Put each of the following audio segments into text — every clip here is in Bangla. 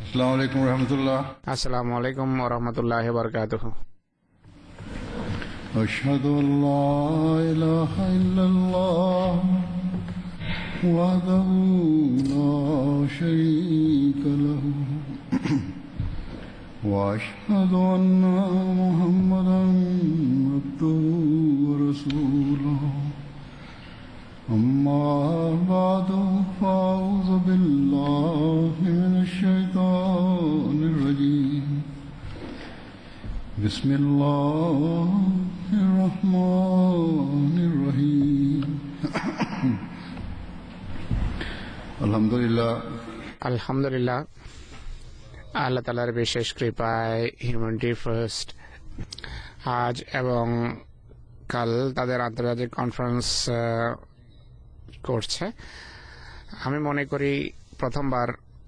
আসসালামু আলাইকুম রহমতুল্লাহ। আসসালামু আলাইকুম ওয়া রাহমাতুল্লাহি ওয়া বারাকাতুহু। আশহাদু আল্লা ইলাহা ইল্লাল্লাহ ওয়াহদাহু লা শারীকা লাহু ওয়া আশহাদু আন্না মুহাম্মাদান আবদুহু ওয়া রাসূলুহু। أما بعد فأعوذ بالله من الشيطان الرجيم. بسم الله الرحمن الرحيم. الحمد لله. আলহামদুলিল্লাহ, আল্লাহ তাআলার বিশেষ কৃপায় হিউম্যানিটি ফার্স্ট আজ এবং কাল তাদের আন্তর্জাতিক কনফারেন্স করছে। আমি মনে করি প্রথমবার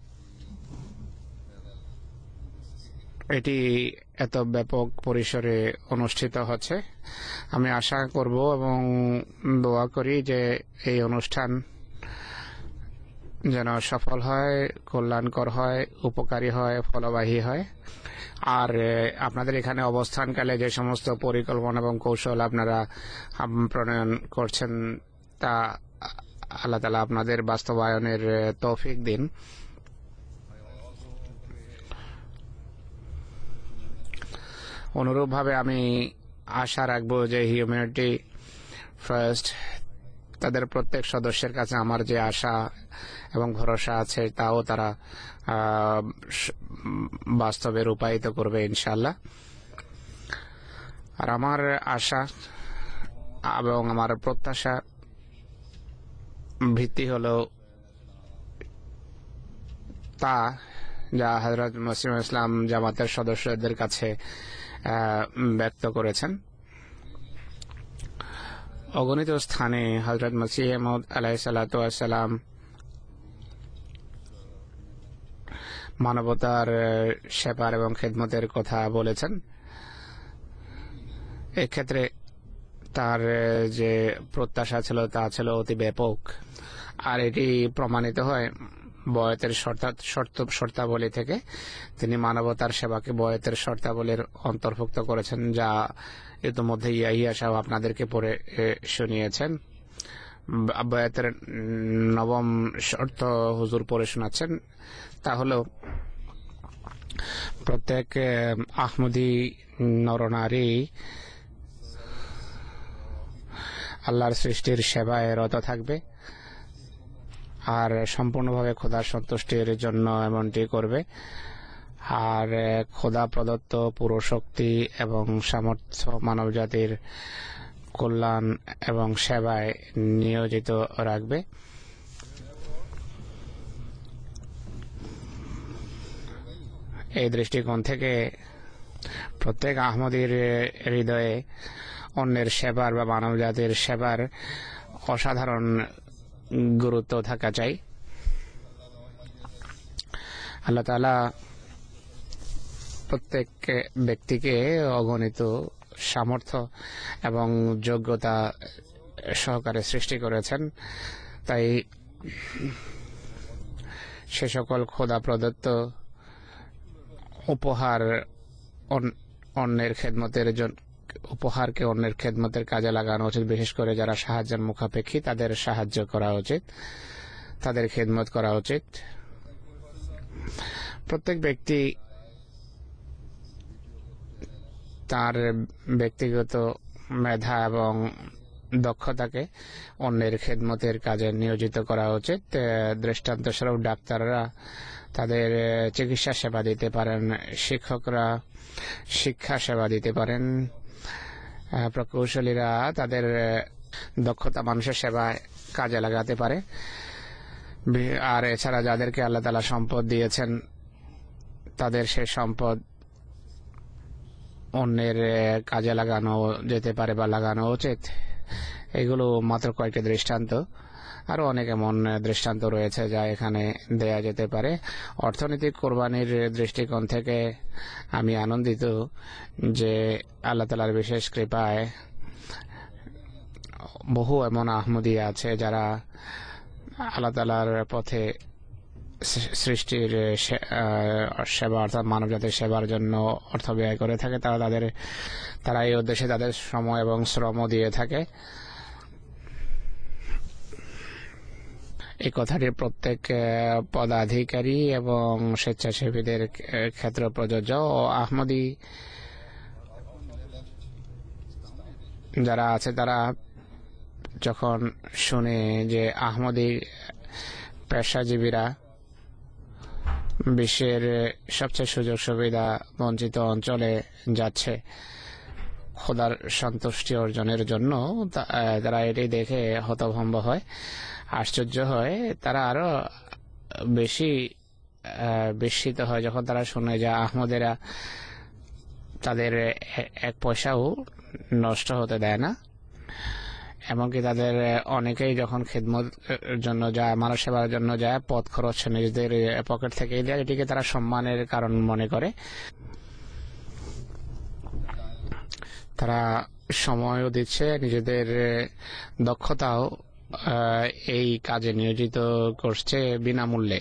এটি এত ব্যাপক পরিসরে অনুষ্ঠিত হচ্ছে। আমি আশা করব এবং দোয়া করি যে এই অনুষ্ঠান যেন সফল হয়, কল্যাণকর হয়, উপকারী হয়, ফলবাহী হয়। আর আপনাদের এখানে অবস্থানকালে যে সমস্ত পরিকল্পনা এবং কৌশল আপনারা প্রণয়ন করছেন তা আল্লাহ তাআলা আপনাদের বাস্তবায়নের তৌফিক দিন। অনুরূপভাবে আমি আশা রাখবো যে হিউম্যানিটি ফার্স্ট তাদের প্রত্যেক সদস্যের কাছে আমার যে আশা এবং ভরসা আছে তাও তারা বাস্তবে রূপায়িত করবে ইনশাআল্লাহ। আর আমার আশা এবং আমার প্রত্যাশা ভিত্তি হলো তা যা হযরত মসিহ ইসলাম জামাতের সদস্যদের কাছে ব্যক্ত করেছেন। অগণিত স্থানে হযরত মসিহ মাউদ আলাইহিস সালাতু ওয়াস সালাম মানবতার সেবার এবং খেদমতের কথা বলেছেন। এক্ষেত্রে তার যে প্রত্যাশা ছিল তা ছিল অতি ব্যাপক, আর এটি প্রমাণিত হয় বয়াতের শর্তাবলী থেকে। তিনি মানবতার সেবাকে বয়াতের শর্তাবলীর অন্তর্ভুক্ত করেছেন, যা ইতিমধ্যে ইয়াহিয়া সাহেব আপনাদেরকে পড়ে শুনিয়েছেন। বয়াতের নবম শর্ত হুজুর পড়ে শোনাচ্ছেন, তা হলো প্রত্যেক আহমদী নরনারী আল্লাহর সৃষ্টির সেবায় রত থাকবে আর সম্পূর্ণভাবে খোদার সন্তুষ্টির জন্য এমনটি করবে, আর খোদা প্রদত্ত পুরো শক্তি এবং সামর্থ্য মানবজাতির কল্যাণ এবং সেবায় নিয়োজিত রাখবে। এই দৃষ্টিকোণ থেকে প্রত্যেক আহমদীর হৃদয়ে অন্যের সেবার বা মানবজাতির সেবার অসাধারণ গুরুত্ব থাকা চাই। আল্লাহ তাআলা প্রত্যেক ব্যক্তিকে অগণিত সামর্থ্য এবং যোগ্যতা সহকারে সৃষ্টি করেছেন, তাই সে সকল খোদা প্রদত্ত উপহারকে অন্যের খেদমতের কাজে লাগানো উচিত। বিশেষ করে যারা সাহায্যের মুখাপেক্ষী তাদের সাহায্য করা উচিত, তাদের খেদমত করা উচিত। প্রত্যেক ব্যক্তি তার ব্যক্তিগত মেধা এবং দক্ষতাকে অন্যের খেদমতের কাজে নিয়োজিত করা উচিত। দৃষ্টান্তস্বরূপ ডাক্তাররা তাদের চিকিৎসা সেবা দিতে পারেন, শিক্ষকরা শিক্ষা সেবা দিতে পারেন, প্রকৌশলীরা তাদের দক্ষতা মানুষের সেবায় কাজে লাগাতে পারে। আর এছাড়া যাদেরকে আল্লাহ তাআলা সম্পদ দিয়েছেন তাদের সেই সম্পদ অন্যের কাজে লাগানো যেতে পারে বা লাগানো উচিত। এগুলো মাত্র কয়েকটি দৃষ্টান্ত, আরো অনেক এমন দৃষ্টান্ত রয়েছে যা এখানে দেয়া যেতে পারে। অর্থনৈতিক কোরবানির দৃষ্টিকোণ থেকে আমি আনন্দিত যে আল্লাহ তাআলার বিশেষ কৃপায় বহু এমন আহমদী আছে যারা আল্লাহ তাআলার পথে সৃষ্টির সেবা অর্থাৎ মানবজাতির সেবার জন্য অর্থ ব্যয় করে থাকে, তারা এই উদ্দেশ্যে তাদের সময় এবং শ্রম দিয়ে থাকে। এই কথাটি প্রত্যেক পদাধিকারী এবং স্বেচ্ছাসেবীদের ক্ষেত্রে প্রযোজ্য। ও আহমদী যারা আছে তারা যখন শুনে যে আহমদী পেশাজীবীরা বিশ্বের সবচেয়ে সুযোগ সুবিধা বঞ্চিত অঞ্চলে যাচ্ছে খোদার সন্তুষ্টি অর্জনের জন্য, তারা এটি দেখে হতভম্ব হয়, আশ্চর্য হয়। তারা আরো বেশি বিস্মিত হয় যখন তারা শুনে যে আহমদেরা তাদের এক পয়সাও নষ্ট হতে দেয় না। এমনকি তাদের অনেকেই যখন খিদমত জন্য যায়, মানব সেবার জন্য যায়, পথ খরচ নিজেদের পকেট থেকেই দেয়। এটিকে তারা সম্মানের কারণ মনে করে। তারা সময়ও দিচ্ছে, নিজেদের দক্ষতাও এই কাজে নিয়োজিত করছে বিনামূল্যে।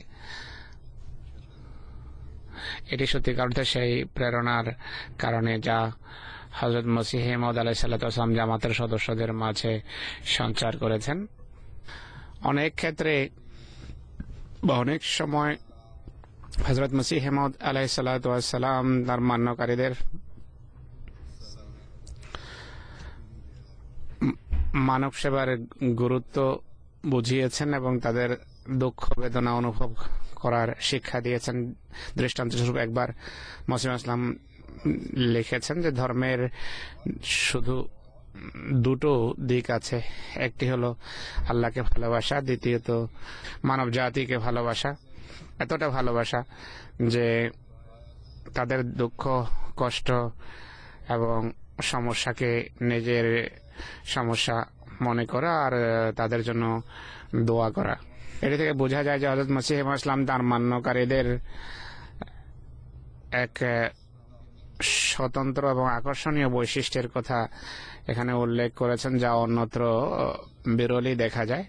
এটি সত্যিকার অর্থে সেই প্রেরণার কারণে যা হযরত মসিহ মাউদ আলাইহিস সালাম জামাতের সদস্যদের মাঝে সঞ্চার করেছেন। অনেক ক্ষেত্রে বা অনেক সময় হযরত মসিহ মাউদ আলাইহিস সালাম তার মান্যকারীদের মানব সেবার গুরুত্ব বুঝিয়েছেন এবং তাদের দুঃখ বেদনা অনুভব করার শিক্ষা দিয়েছেন। দৃষ্টান্তস্বরূপ একবার মসিহ ইসলাম লিখেছেন যে ধর্মের শুধু দুটো দিক আছে, একটি হলো আল্লাহকে ভালোবাসা, দ্বিতীয়ত মানব জাতিকে ভালোবাসা। এতটা ভালোবাসা যে তাদের দুঃখ কষ্ট এবং সমস্যাকে নিজের সমস্যা মনে করা আর তাদের জন্য দোয়া করা। এটি থেকে বোঝা যায় যে হযরত মসিহ ইসলাম তার মান্যকারীদের এক স্বতন্ত্র এবং আকর্ষণীয় বৈশিষ্ট্যের কথা এখানে উল্লেখ করেছেন, যা অন্যত্র বিরলই দেখা যায়।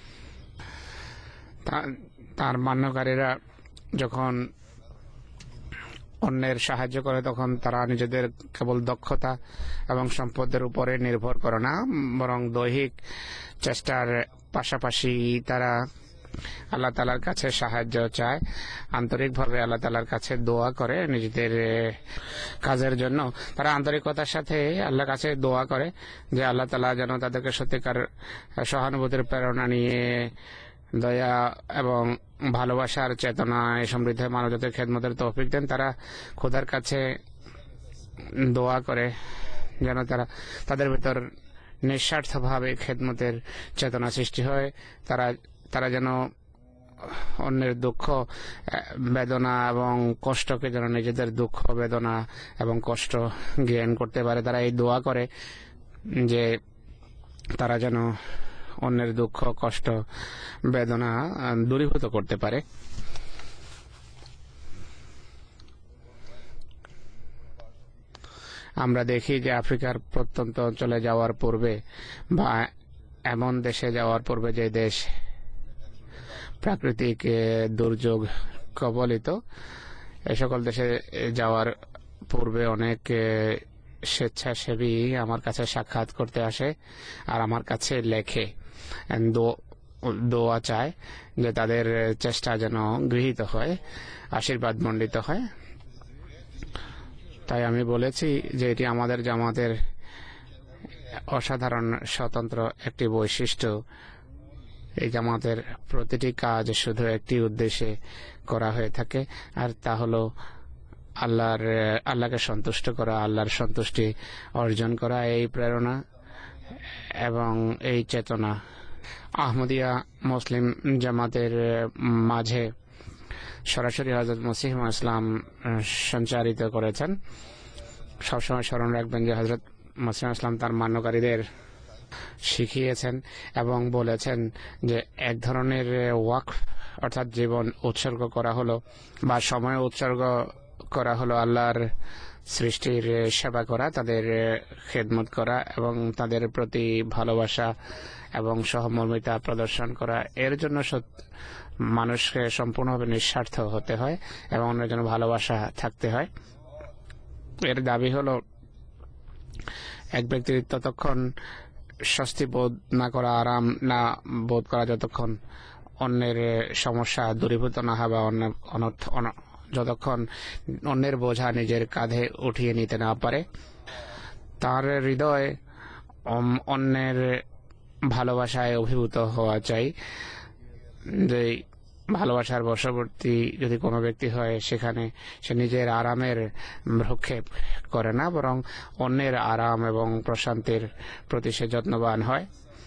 তার মান্যকারীরা যখন অন্যের সাহায্য করে তখন তারা নিজেদের কেবল দক্ষতা এবং সম্পদের উপরে নির্ভর করে না, বরং দৈহিক চেষ্টার পাশাপাশি তারা আল্লাহ তাআলার কাছে সাহায্য চায়, আন্তরিকভাবে আল্লাহ তাআলার কাছে দোয়া করে নিজেদের কাজের জন্য। তারা আন্তরিকতার সাথে আল্লাহর কাছে দোয়া করে যে আল্লাহ তাআলা যেন তাদেরকে সত্যিকার সহানুভূতির প্রেরণা নিয়ে দয়া এবং ভালোবাসার চেতনায় সমৃদ্ধ মানবজাতির খেদমতের তৌফিক দেন। তারা খোদার কাছে দোয়া করে যেন তাদের ভিতর নিঃস্বার্থভাবে খেদমতের চেতনা সৃষ্টি হয়। তারা যেন অন্যের দুঃখ বেদনা এবং কষ্টকে যেন নিজেদের দুঃখ বেদনা এবং কষ্ট জ্ঞান করতে পারে। তারা এই দোয়া করে যে তারা যেন অন্যের দুঃখ কষ্ট বেদনা দূরীভূত করতে পারে। আমরা দেখি যে আফ্রিকার প্রত্যন্ত অঞ্চলে যাওয়ার পূর্বে বা এমন দেশে যাওয়ার পূর্বে যে দেশ প্রাকৃতিক দুর্যোগ কবলিত, এ সকল দেশে যাওয়ার পূর্বে অনেক স্বেচ্ছাসেবী আমার কাছে সাক্ষাৎ করতে আসে আর আমার কাছে লেখে, দোয়া চায় যে তাদের চেষ্টা যেন গৃহীত হয়, আশীর্বাদ মণ্ডিত হয়। তাই আমি বলেছি যে এটি আমাদের জামাতের অসাধারণ স্বতন্ত্র একটি বৈশিষ্ট্য। এই জামাতের প্রতিটি কাজ শুধু একটি উদ্দেশ্যে করা হয়ে থাকে, আর তা হলো আল্লাহকে সন্তুষ্ট করা, আল্লাহর সন্তুষ্টি অর্জন করা। এই প্রেরণা এবং এই চেতনা আহমদিয়া মুসলিম জামাতের মাঝে সরাসরি হযরত মসিহ ইসলাম সঞ্চারিত করেছেন। সবসময় স্মরণ রাখবেন যে হযরত মসিহ ইসলাম তার মান্যকারীদের শিখিয়েছেন এবং বলেছেন যে এক ধরনের ওয়াকফ অর্থাৎ জীবন উৎসর্গ করা হলো বা সময় উৎসর্গ করা হলো আল্লাহর সৃষ্টির সেবা করা, তাদের খেদমত করা এবং তাদের প্রতি ভালোবাসা এবং সহমর্মিতা প্রদর্শন করা। এর জন্য মানুষকে সম্পূর্ণভাবে নিঃস্বার্থ হতে হয় এবং অন্যের জন্য ভালোবাসা থাকতে হয়। এর দাবি হলো এক ব্যক্তি ততক্ষণ স্বস্তি বোধ না করা, আরাম না বোধ করা যতক্ষণ অন্যের সমস্যা দূরীভূত না হবে, যতক্ষণ অন্যের বোঝা নিজের কাঁধে উঠিয়ে নিতে না পারে। তার হৃদয় অন্যের ভালোবাসায় অভিভূত হওয়া চাই। যে ভালোবাসার বশবর্তী যদি কোনো ব্যক্তি হয়, সেখানে সে নিজের আরামের ভ্রক্ষেপ করে না, বরং অন্যের আরাম এবং প্রশান্তির প্রতি সে যত্নবান হয়।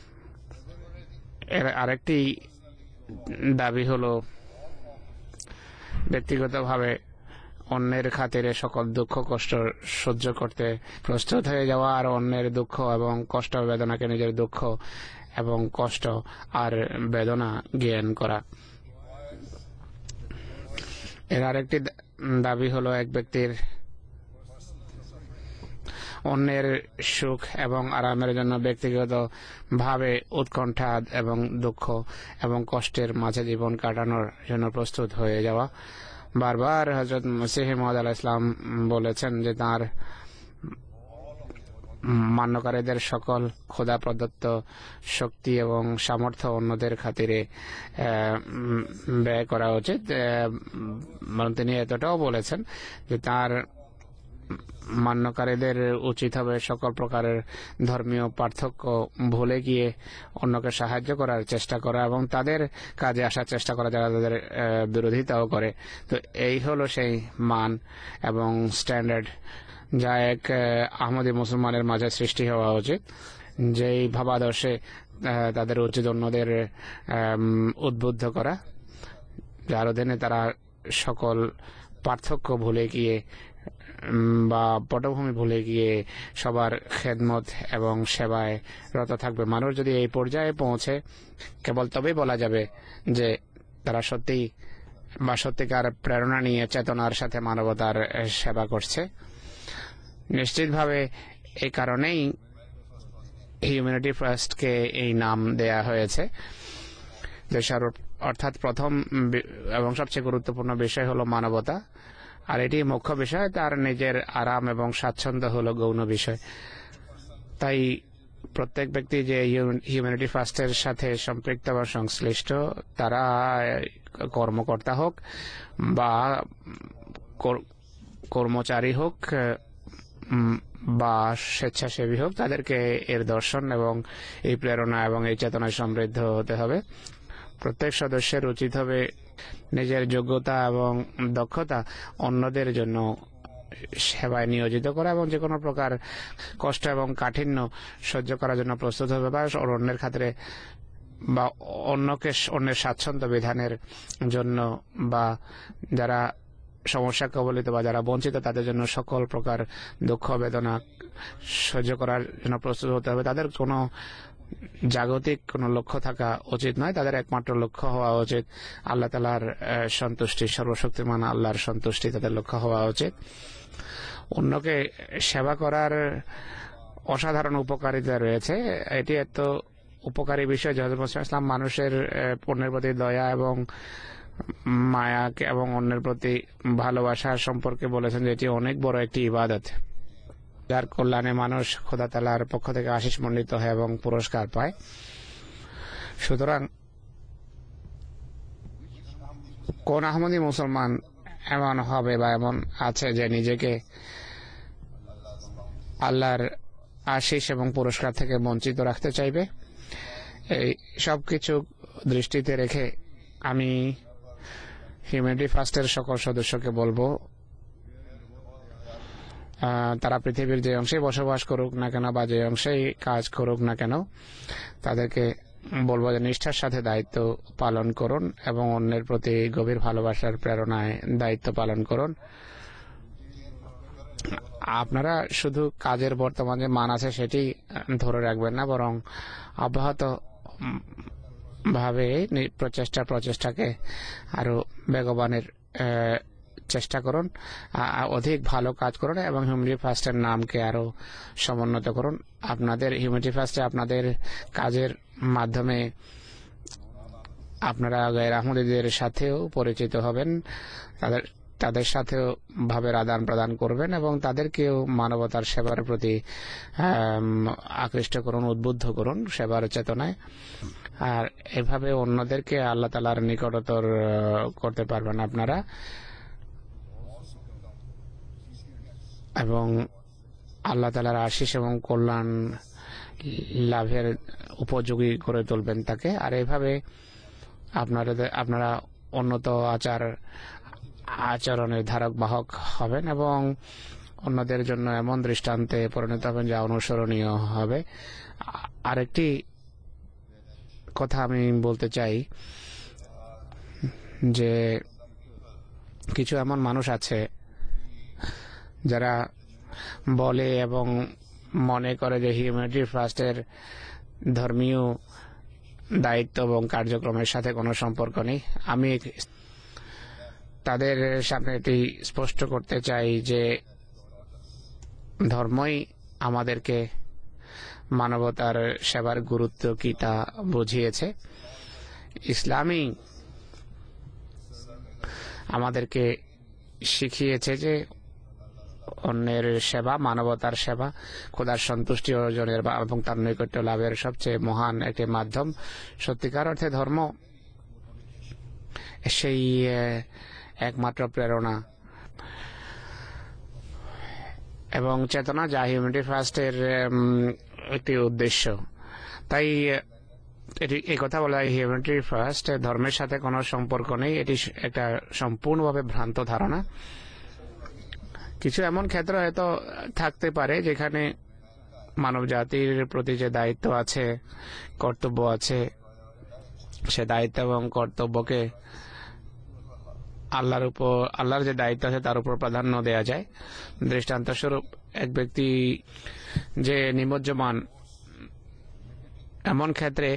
এর আরেকটি দাবি হলো ব্যক্তিগতভাবে অন্যের খাতিরে সকল দুঃখ কষ্ট সহ্য করতে প্রস্তুত হয়ে যাওয়া, আর অন্যের দুঃখ এবং কষ্ট বেদনাকে নিজের দুঃখ এবং কষ্ট আর বেদনা জ্ঞান করা। এর আরেকটি দাবি হলো এক ব্যক্তির অন্যের সুখ এবং আরামের জন্য ব্যক্তিগত ভাবে উৎকণ্ঠা এবং দুঃখ এবং কষ্টের মাঝে জীবন কাটানোর জন্য প্রস্তুত হয়ে যাওয়া। বারবার হযরত মসিহ মাউদ আলাইহিস সালাম বলেছেন যে তার মান্যকারীদের সকল খোদা প্রদত্ত শক্তি এবং সামর্থ্য অন্যদের খাতিরে ব্যয় করা উচিত। তিনি এতটাও বলেছেন যে তার মান্যকারীদের উচিত হবে সকল প্রকারের ধর্মীয় পার্থক্য ভুলে গিয়ে অন্যকে সাহায্য করার চেষ্টা করা এবং তাদের কাজে আসার চেষ্টা করা যারা তাদের বিরোধিতাও করে। তো এই হলো সেই মান এবং স্ট্যান্ডার্ড যা এক আহমদী মুসলমানের মাঝে সৃষ্টি হওয়া উচিত, যেই ভাবাদর্শে তাদের উচিত অন্যদের উদ্বুদ্ধ করা, যার অধীনে তারা সকল পার্থক্য ভুলে গিয়ে বা পটভূমি ভুলে গিয়ে সবার খেদমত এবং সেবায় রত থাকবে। মানুষ যদি এই পর্যায়ে পৌঁছে, কেবল তবেই বলা যাবে যে তারা সত্যি বা সত্যিকার প্রেরণা নিয়ে চেতনার সাথে মানবতার সেবা করছে। নিশ্চিতভাবে এই কারণেই হিউম্যানিটি ফার্স্টকে এই নাম দেয়া হয়েছে। অর্থাৎ প্রথম এবং সবচেয়ে গুরুত্বপূর্ণ বিষয় হলো মানবতা, আর এটি মুখ্য বিষয়। তার নিজের আরাম এবং স্বাচ্ছন্দ্য হলো গৌণ বিষয়। তাই প্রত্যেক ব্যক্তি যে হিউম্যানিটি ফার্স্টের সাথে সম্পৃক্ত বা সংশ্লিষ্ট, তারা কর্মকর্তা হোক বা কর্মচারী হোক বা স্বেচ্ছাসেবী হোক, তাদেরকে এর দর্শন এবং এই প্রেরণা এবং এই চেতনায় সমৃদ্ধ হতে হবে। প্রত্যেক সদস্যের উচিত হবে নিজের যোগ্যতা এবং দক্ষতা অন্যদের জন্য সেবায় নিয়োজিত করা এবং যে কোনো প্রকার কষ্ট এবং কাঠিন্য সহ্য করার জন্য প্রস্তুত হবে, বা অন্যের খাতিরে বা অন্যের স্বাচ্ছন্দ্য বিধানের জন্য বা যারা সমস্যা কবলিত বা যারা বঞ্চিত তাদের জন্য সকল প্রকার দুঃখ বেদনা সহ্য করার জন্য প্রস্তুত হতে হবে। তাদের কোনো জাগতিক কোনো লক্ষ্য থাকা উচিত নয়, তাদের একমাত্র লক্ষ্য হওয়া উচিত আল্লাহ তাআলার সন্তুষ্টি, সর্বশক্তিমান আল্লাহর সন্তুষ্টি তাদের লক্ষ্য হওয়া উচিত। অন্যকে সেবা করার অসাধারণ উপকারিতা রয়েছে। এটি এত উপকারী বিষয় যে হযরত মুহাম্মদ সাল্লাল্লাহু আলাইহি ওয়াসাল্লাম মানুষের অন্যের প্রতি দয়া এবং মায়া এবং অন্যের প্রতি ভালোবাসা সম্পর্কে বলেছেন যে এটি অনেক বড় একটি ইবাদত, যার কল্যাণে মানুষ খোদা তাআলার পক্ষ থেকে আশিস মণ্ডিত হয় এবং পুরস্কার পায়। সুতরাং কোন আহমদী মুসলমান এমন হবে বা এমন আছে যে নিজেকে আল্লাহর আশিস এবং পুরস্কার থেকে বঞ্চিত রাখতে চাইবে? এই সব কিছু দৃষ্টিতে রেখে আমি হিউম্যানিটি ফার্স্টের সকল সদস্যকে বলবো, তারা পৃথিবীর যে অংশে বসবাস করুক না কেন বা যে অংশেই কাজ করুক না কেন, তাদেরকে বলবো যে নিষ্ঠার সাথে দায়িত্ব পালন করুন এবং অন্যের প্রতি গভীর ভালোবাসার প্রেরণায় দায়িত্ব পালন করুন। আপনারা শুধু কাজের বর্তমানে মান আছে সেটি ধরে রাখবেন না, বরং অব্যাহত ভাবে প্রচেষ্টাকে আরো বেগবানের চেষ্টা করুন, অধিক ভালো কাজ করুন এবং হিউম্যানিটি ফার্স্টের নামকে আরো সমুন্নত করুন। আপনাদের হিউম্যানিটি ফার্স্টে আপনাদের কাজের মাধ্যমে আপনারা গায়ের আহমদীদের সাথেও পরিচিত হবেন, তাদের সাথেও ভাবের আদান প্রদান করবেন এবং তাদেরকেও মানবতার সেবার প্রতি আকৃষ্ট করুন, উদ্বুদ্ধ করুন সেবার চেতনায়। আর এভাবে অন্যদেরকে আল্লাহ তাআলার নিকটতর করতে পারবেন আপনারা এবং আল্লাহ তাআলার আশিস এবং কল্যাণ লাভের উপযোগী করে তুলবেন তাকে। আর এভাবে আপনারা উন্নত আচরণের ধারক বাহক হবেন এবং অন্যদের জন্য এমন দৃষ্টান্তে পরিণত হবেন যা অনুসরণীয় হবে। আরেকটি কথা আমি বলতে চাই যে কিছু এমন মানুষ আছে যারা বলে এবং মনে করে যে হিউম্যানিটি ফার্স্টের ধর্মীয় দায়িত্ব এবং কার্যক্রমের সাথে কোনো সম্পর্ক নেই। আমি তাদের সামনে এটি স্পষ্ট করতে চাই যে ধর্মই আমাদেরকে মানবতার সেবার গুরুত্ব কি তা বুঝিয়েছে। ইসলামই আমাদেরকে শিখিয়েছে যে অন্যের সেবা, মানবতার সেবা, খোদার সন্তুষ্টি অর্জনের এবং তার নৈকট্য লাভের সবচেয়ে মহান একটি মাধ্যম। সত্যিকার অর্থে ধর্ম সেই একমাত্র প্রেরণা এবং চেতনা যা হিউম্যানিটি ফার্স্টের একটি উদ্দেশ্য। তাই এই কথা বলা হয় হিউম্যানিটি ফার্স্ট ধর্মের সাথে কোনো সম্পর্ক নেই, এটি একটা সম্পূর্ণভাবে ভ্রান্ত ধারণা। কিছু এমন ক্ষেত্র হয়তো থাকতে পারে যেখানে মানব জাতির প্রতি যে দায়িত্ব আছে, কর্তব্য আছে, সে দায়িত্ব এবং কর্তব্যকে আল্লাহর যে দায়িত্ব আছে তার উপর প্রাধান্য দেওয়া যায়। দৃষ্টান্তস্বরূপ এক ব্যক্তি যে নিমজ্জমান, এমন ক্ষেত্রে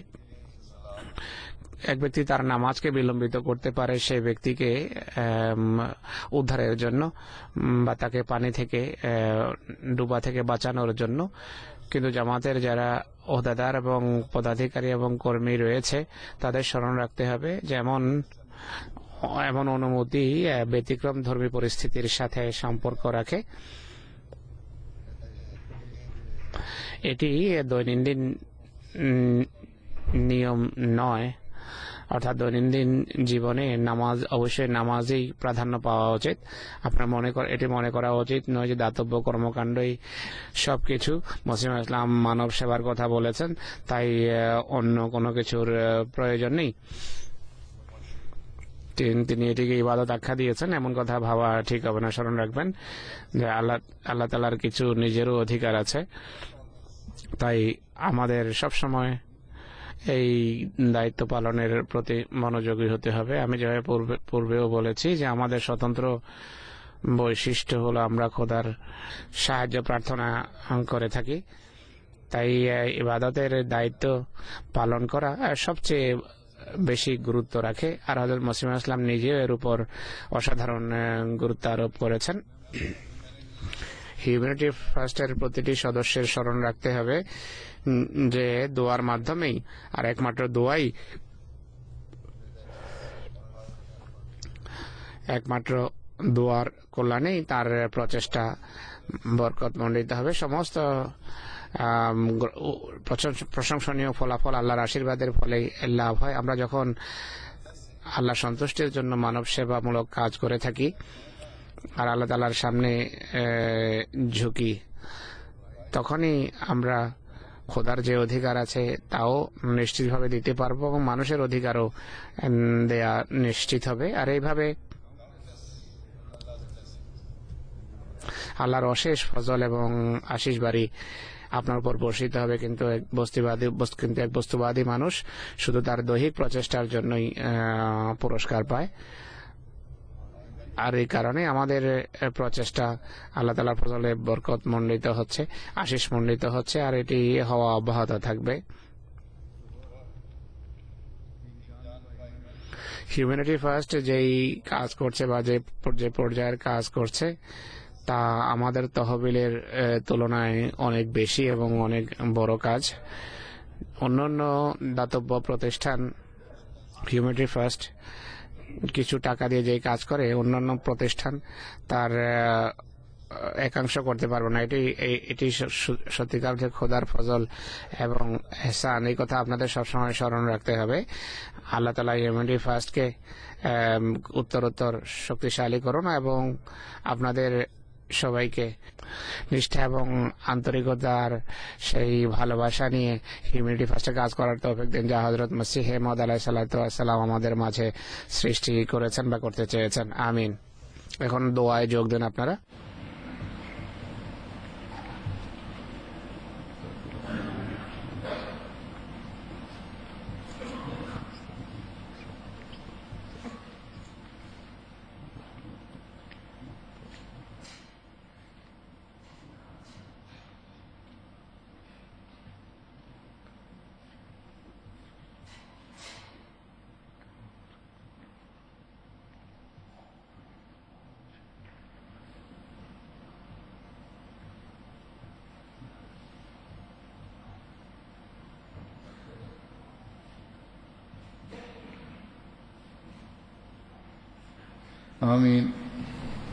এক ব্যক্তি তার নামাজকে বিলম্বিত করতে পারে সেই ব্যক্তিকে উদ্ধারের জন্য বা তাকে পানি থেকে ডুবা থেকে বাঁচানোর জন্য। কিন্তু জামাতের যারা ওহদাদার এবং পদাধিকারী এবং কর্মী রয়েছে তাদের স্মরণ রাখতে হবে যেমন এমন অনুমতি ব্যতিক্রম ধর্মী পরিস্থিতির সাথে সম্পর্ক রাখে। এটি দৈনন্দিন নিয়ম নয়, অর্থাৎ দৈনন্দিন জীবনে অবশ্যই নামাজেই প্রাধান্য পাওয়া উচিত। আপনার এটি মনে করা উচিত নয় যে দাতব্য কর্মকাণ্ডই সবকিছু। মুসলিম ইসলাম মানব সেবার কথা বলেছেন, তাই অন্য কোনো কিছুর প্রয়োজন নেই। তিনি এটিকে ইবাদত আখ্যা দিয়েছেন, এমন কথা ভাবা ঠিক হবে না। স্মরণ রাখবেন যে আল্লাহ তাআলার কিছু নিজেরও অধিকার আছে, তাই আমাদের সবসময় এই দায়িত্ব পালনের প্রতি মনোযোগী হতে হবে। আমি যেভাবে পূর্বেও বলেছি যে আমাদের স্বতন্ত্র বৈশিষ্ট্য হলো আমরা খোদার সাহায্য প্রার্থনা করে থাকি, তাই ইবাদতের দায়িত্ব পালন করা সবচেয়ে বেশি গুরুত্ব রাখে। আর হযরত মুসলিম ইসলাম নিজেও এর উপর অসাধারণ গুরুত্ব আরোপ করেছেন। হিউম্যানিটি ফার্স্টের প্রতিটি সদস্যের স্মরণ রাখতে হবে যে দোয়ার মাধ্যমেই, আর একমাত্র দোয়ার কল্যাণেই তার প্রচেষ্টা বরকতমণ্ডিত হবে। সমস্ত প্রশংসনীয় ফলাফল আল্লাহর আশীর্বাদের ফলেই লাভ হয়। আমরা যখন আল্লাহ সন্তুষ্টির জন্য মানব সেবামূলক কাজ করে থাকি আর আল্লাহ তাআলার সামনে ঝুঁকি, তখনই আমরা খোদার যে অধিকার আছে তাও নিশ্চিতভাবে দিতে পারবো এবং মানুষের অধিকারও দেয়া নিশ্চিত হবে। আর এইভাবে আল্লাহর অশেষ ফজল এবং আশিস বাড়ি আপনার উপর বর্ষিত হবে। কিন্তু এক বস্তুবাদী মানুষ শুধু তার দৈহিক প্রচেষ্টার জন্যই পুরস্কার পায়। আর এই কারণে আমাদের প্রচেষ্টা আল্লাহ তাআলার ফজলে বরকত মণ্ডিত হচ্ছে, আশিস মণ্ডিত হচ্ছে, আর এটি হওয়া অব্যাহত থাকবে। হিউম্যানিটি ফার্স্ট যেই কাজ করছে বা যে পর্যায়ের কাজ করছে তা আমাদের তহবিলের তুলনায় অনেক বেশি এবং অনেক বড় কাজ। অন্যান্য দাতব্য প্রতিষ্ঠান হিউম্যানিটি ফার্স্ট কিছু টাকা দিয়ে যেই কাজ করে অন্যান্য প্রতিষ্ঠান তার একাংশ করতে পারবো না। এটি সত্যিকার অর্থে খোদার ফজল এবং এহসান, এই কথা আপনাদের সবসময় স্মরণ রাখতে হবে। আল্লাহ তাআলা হিউম্যানিটি ফার্স্টকে উত্তরোত্তর শক্তিশালী করুন এবং আপনাদের সবাইকে নিষ্ঠা এবং আন্তরিকতার সেই ভালোবাসা নিয়ে হিউম্যানিটি ফার্স্টে কাজ করার তৌফিক দিন, যা হযরত মসিহ মাউদ আলাইহিস সালাতু ওয়াস সালাম আমাদের মাঝে সৃষ্টি করেছেন বা করতে চেয়েছেন। আমিন। এখন দোয়ায় যোগ দেন আপনারা। آمين